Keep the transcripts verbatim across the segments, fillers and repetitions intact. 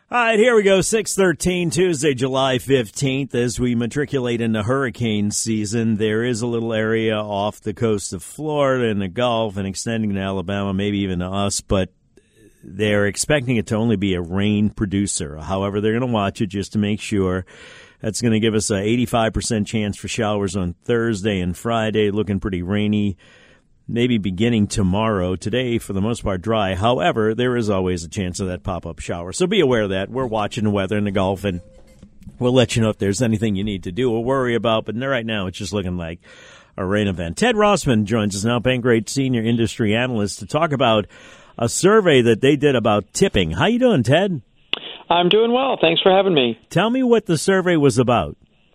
All right, here we go. six thirteen, Tuesday, July fifteenth. As we matriculate into hurricane season, there is a little area off the coast of Florida and the Gulf and extending to Alabama, maybe even to us, but they're expecting it to only be a rain producer. However, they're going to watch it just to make sure. That's going to give us an eighty-five percent chance for showers on Thursday and Friday, looking pretty rainy. Maybe beginning tomorrow. Today, for the most part, dry. However, there is always a chance of that pop-up shower. So be aware of that. We're watching the weather in the Gulf, and we'll let you know if there's anything you need to do or worry about. But right now, it's just looking like a rain event. Ted Rossman joins us now, Bankrate Senior Industry Analyst, to talk about a survey that they did about tipping. How you doing, Ted? I'm doing well. Thanks for having me. Tell me what the survey was about.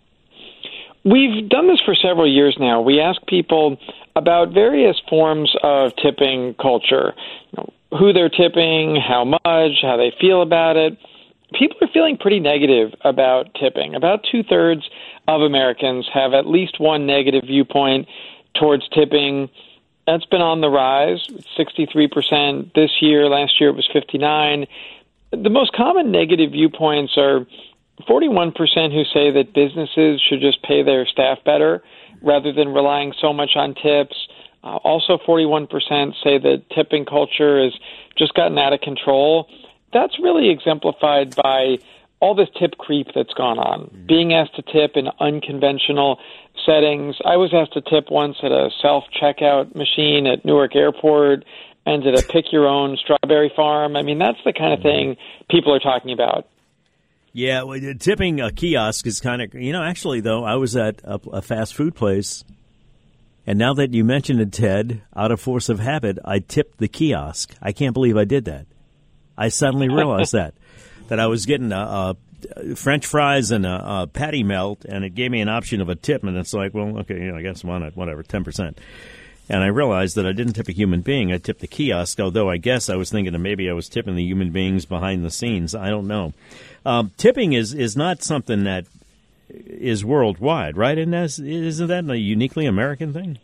We've done this for several years now. We ask people about various forms of tipping culture, you know, who they're tipping, how much, how they feel about it. People are feeling pretty negative about tipping. About two-thirds of Americans have at least one negative viewpoint towards tipping. That's been on the rise, sixty-three percent this year. Last year it was fifty-nine. The most common negative viewpoints are forty-one percent who say that businesses should just pay their staff better rather than relying so much on tips. Uh, also, forty-one percent say that tipping culture has just gotten out of control. That's really exemplified by all this tip creep that's gone on. Mm-hmm. Being asked to tip in unconventional settings. I was asked to tip once at a self-checkout machine at Newark Airport and at a pick-your-own strawberry farm. I mean, that's the kind of thing people are talking about. Yeah, well, tipping a kiosk is kind of, you know, actually, though, I was at a, a fast food place, and now that you mentioned it, Ted, out of force of habit, I tipped the kiosk. I can't believe I did that. I suddenly realized that, that I was getting a, a French fries and a, a patty melt, and it gave me an option of a tip, and it's like, well, okay, you know, I guess why not, whatever, ten percent. And I realized that I didn't tip a human being. I tipped the kiosk, although I guess I was thinking that maybe I was tipping the human beings behind the scenes. I don't know. Um, tipping is, is not something that is worldwide, right? And that's, isn't that a uniquely American thing?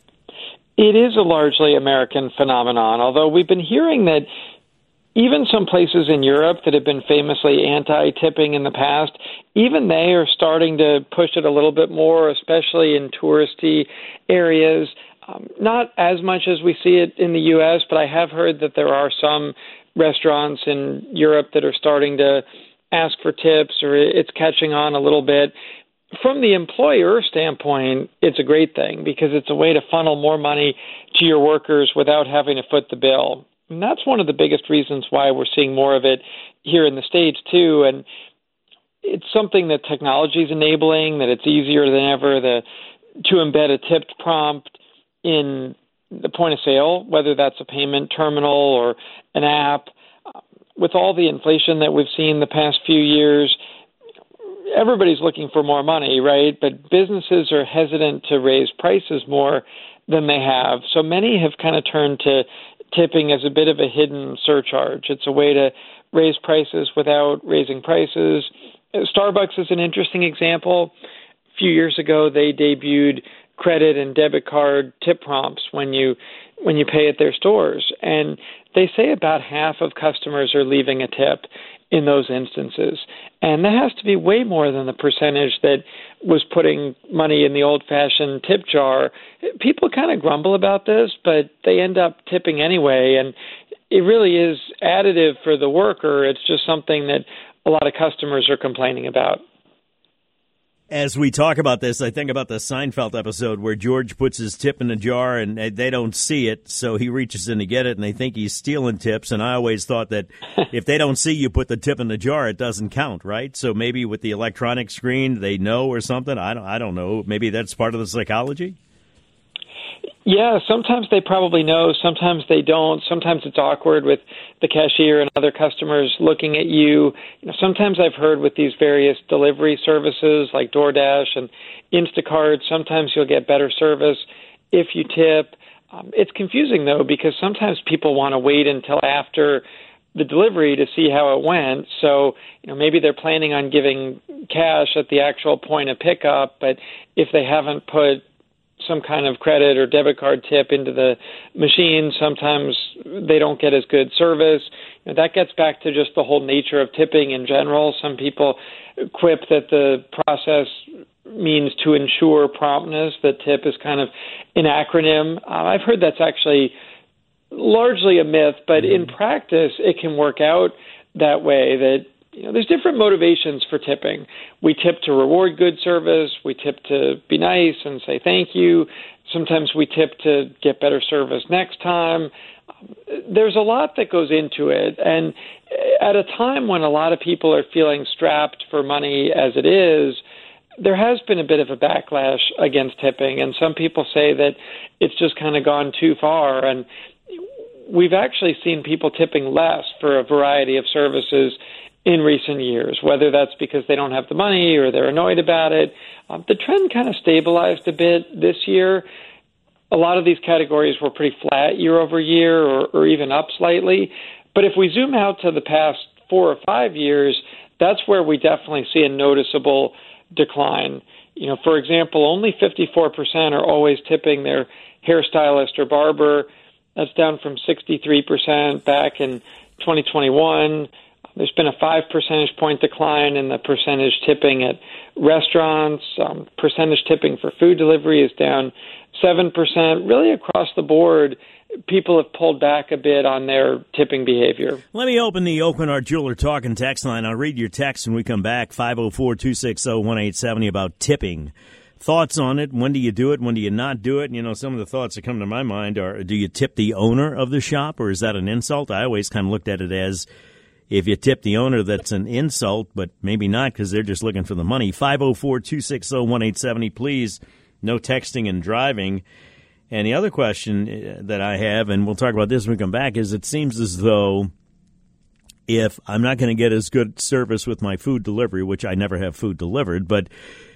It is a largely American phenomenon, although we've been hearing that even some places in Europe that have been famously anti-tipping in the past, even they are starting to push it a little bit more, especially in touristy areas. Um, not as much as we see it in the U S, but I have heard that there are some restaurants in Europe that are starting to ask for tips, or it's catching on a little bit. From the employer standpoint, it's a great thing because it's a way to funnel more money to your workers without having to foot the bill. And that's one of the biggest reasons why we're seeing more of it here in the States, too. And it's something that technology is enabling, that it's easier than ever the, to embed a tipped prompt in the point of sale, whether that's a payment terminal or an app. With all the inflation that we've seen the past few years, everybody's looking for more money, right? But businesses are hesitant to raise prices more than they have. So many have kind of turned to tipping as a bit of a hidden surcharge. It's a way to raise prices without raising prices. Starbucks is an interesting example. A few years ago, they debuted credit and debit card tip prompts when you when you pay at their stores. And they say about half of customers are leaving a tip in those instances. And that has to be way more than the percentage that was putting money in the old-fashioned tip jar. People kind of grumble about this, but they end up tipping anyway. And it really is additive for the worker. It's just something that a lot of customers are complaining about. As we talk about this, I think about the Seinfeld episode where George puts his tip in a jar and they don't see it, so he reaches in to get it, and they think he's stealing tips. And I always thought that if they don't see you put the tip in the jar, it doesn't count, right? So maybe with the electronic screen, they know or something. I don't, I don't know. Maybe that's part of the psychology? Yeah, sometimes they probably know, sometimes they don't. Sometimes it's awkward with the cashier and other customers looking at you. You know, sometimes I've heard with these various delivery services like DoorDash and Instacart, sometimes you'll get better service if you tip. Um, it's confusing, though, because sometimes people want to wait until after the delivery to see how it went. So, you know, maybe they're planning on giving cash at the actual point of pickup, but if they haven't put some kind of credit or debit card tip into the machine. Sometimes they don't get as good service. And that gets back to just the whole nature of tipping in general. Some people quip that the process means to ensure promptness, that tip is kind of an acronym. Uh, I've heard that's actually largely a myth, but mm-hmm. in practice, it can work out that way, that you know, there's different motivations for tipping. We tip to reward good service. We tip to be nice and say thank you. Sometimes we tip to get better service next time. There's a lot that goes into it. And at a time when a lot of people are feeling strapped for money as it is, there has been a bit of a backlash against tipping. And some people say that it's just kind of gone too far. And we've actually seen people tipping less for a variety of services in recent years, whether that's because they don't have the money or they're annoyed about it. Um, the trend kind of stabilized a bit this year. A lot of these categories were pretty flat year over year or, or even up slightly. But if we zoom out to the past four or five years, that's where we definitely see a noticeable decline. You know, for example, only fifty-four percent are always tipping their hairstylist or barber. That's down from sixty-three percent back in twenty twenty-one. There's been a five percentage point decline in the percentage tipping at restaurants. Um, percentage tipping for food delivery is down seven percent. Really across the board, people have pulled back a bit on their tipping behavior. Let me open the Aucoin Hart Jeweler Talking text line. I'll read your text when we come back, five oh four, two six oh, one eight seven oh, about tipping. Thoughts on it? When do you do it? When do you not do it? You know, some of the thoughts that come to my mind are, do you tip the owner of the shop, or is that an insult? I always kind of looked at it as, if you tip the owner, that's an insult, but maybe not because they're just looking for the money. five oh four, two six oh, one eight seven oh, please. No texting and driving. And the other question that I have, and we'll talk about this when we come back, is it seems as though if I'm not going to get as good service with my food delivery, which I never have food delivered, but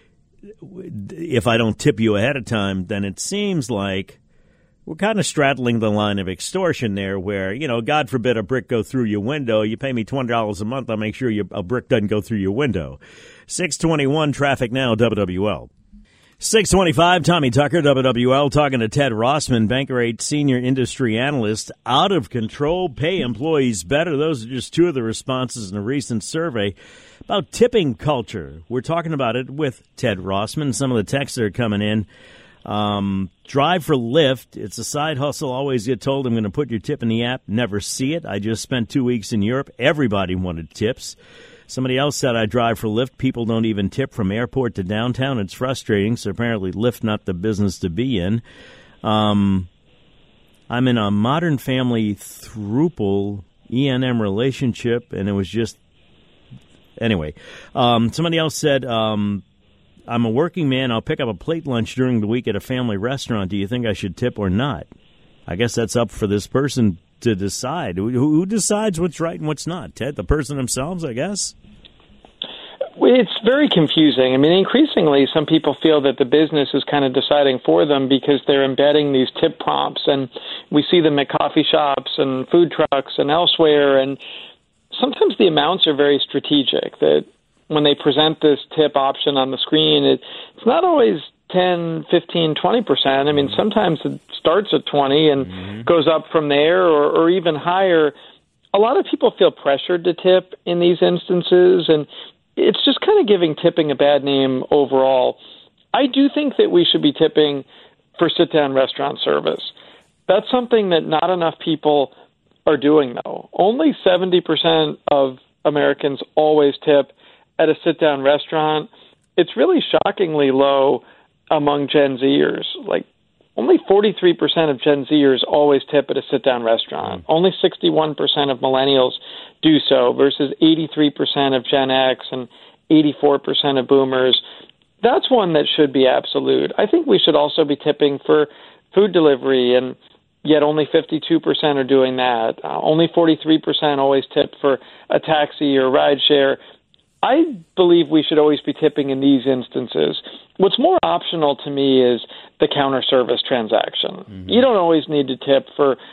if I don't tip you ahead of time, then it seems like we're kind of straddling the line of extortion there where, you know, God forbid a brick go through your window. You pay me twenty dollars a month, I'll make sure you, a brick doesn't go through your window. six twenty-one traffic now, W W L. six twenty-five, Tommy Tucker, W W L, talking to Ted Rossman, Bankrate Senior Industry Analyst. Out of control, pay employees better. Those are just two of the responses in a recent survey about tipping culture. We're talking about it with Ted Rossman. Some of the texts that are coming in. Um, drive for Lyft. It's a side hustle. Always get told I'm going to put your tip in the app. Never see it. I just spent two weeks in Europe. Everybody wanted tips. Somebody else said I drive for Lyft. People don't even tip from airport to downtown. It's frustrating. So apparently Lyft not the business to be in. Um, I'm in a Modern Family throuple E and M relationship, and it was just anyway. Um, somebody else said, um, I'm a working man. I'll pick up a plate lunch during the week at a family restaurant. Do you think I should tip or not? I guess that's up for this person to decide. Who, who decides what's right and what's not? Ted, the person themselves, I guess? It's very confusing. I mean, increasingly, some people feel that the business is kind of deciding for them because they're embedding these tip prompts. And we see them at coffee shops and food trucks and elsewhere. And sometimes the amounts are very strategic, that when they present this tip option on the screen, it, it's not always ten, fifteen, twenty percent. I mean, sometimes it starts at twenty and mm-hmm. goes up from there or, or even higher. A lot of people feel pressured to tip in these instances, and it's just kind of giving tipping a bad name overall. I do think that we should be tipping for sit-down restaurant service. That's something that not enough people are doing, though. Only seventy percent of Americans always tip at a sit-down restaurant. It's really shockingly low among Gen Zers. Like, only forty-three percent of Gen Zers always tip at a sit-down restaurant. Mm-hmm. Only sixty-one percent of millennials do so versus eighty-three percent of Gen X and eighty-four percent of boomers. That's one that should be absolute. I think we should also be tipping for food delivery, and yet only fifty-two percent are doing that. Uh, only forty-three percent always tip for a taxi or rideshare. I believe we should always be tipping in these instances. What's more optional to me is the counter service transaction. Mm-hmm. You don't always need to tip for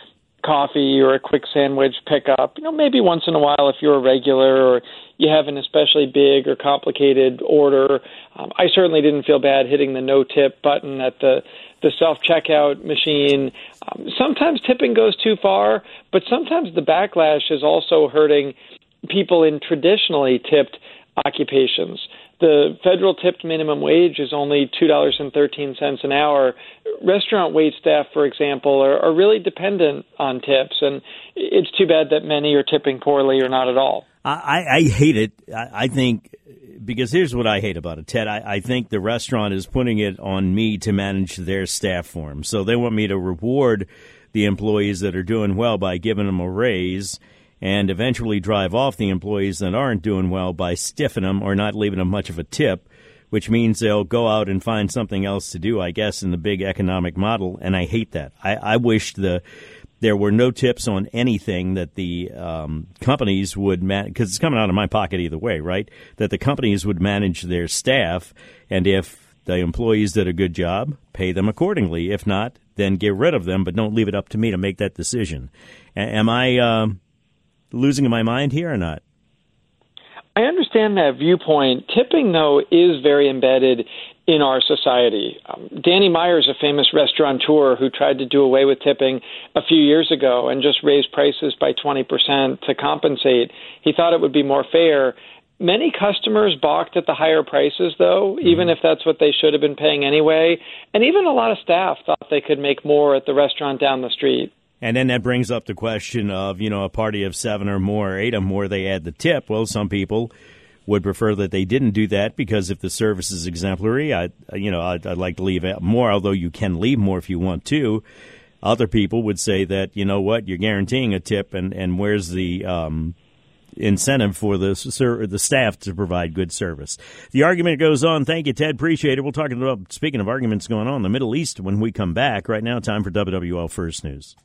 coffee or a quick sandwich pickup, you know, maybe once in a while if you're a regular or you have an especially big or complicated order. Um, I certainly didn't feel bad hitting the no-tip button at the, the self-checkout machine. Um, sometimes tipping goes too far, but sometimes the backlash is also hurting people in traditionally tipped occupations. The federal tipped minimum wage is only two dollars and thirteen cents an hour. Restaurant wait staff, for example, are, are really dependent on tips, and it's too bad that many are tipping poorly or not at all. I, I hate it. I, I think, because here's what I hate about it, Ted. I, I think the restaurant is putting it on me to manage their staff for them. So they want me to reward the employees that are doing well by giving them a raise, and eventually drive off the employees that aren't doing well by stiffing them or not leaving them much of a tip, which means they'll go out and find something else to do, I guess, in the big economic model, and I hate that. I, I wish the there were no tips on anything, that the um, companies would manage, because it's coming out of my pocket either way, right, that the companies would manage their staff, and if the employees did a good job, pay them accordingly. If not, then get rid of them, but don't leave it up to me to make that decision. A- am I... Um, losing my mind here or not? I understand that viewpoint. Tipping, though, is very embedded in our society. Um, Danny Myers, a famous restaurateur who tried to do away with tipping a few years ago and just raised prices by twenty percent to compensate. He thought it would be more fair. Many customers balked at the higher prices, though, mm-hmm. even if that's what they should have been paying anyway. And even a lot of staff thought they could make more at the restaurant down the street. And then that brings up the question of, you know, a party of seven or more, eight or more, they add the tip. Well, some people would prefer that they didn't do that because if the service is exemplary, I, you know, I'd, I'd like to leave out more, although you can leave more if you want to. Other people would say that, you know what, you're guaranteeing a tip, and, and where's the um, incentive for the the staff to provide good service? The argument goes on. Thank you, Ted. Appreciate it. We'll talk about, speaking of arguments going on in the Middle East when we come back. Right now, time for W W L First News.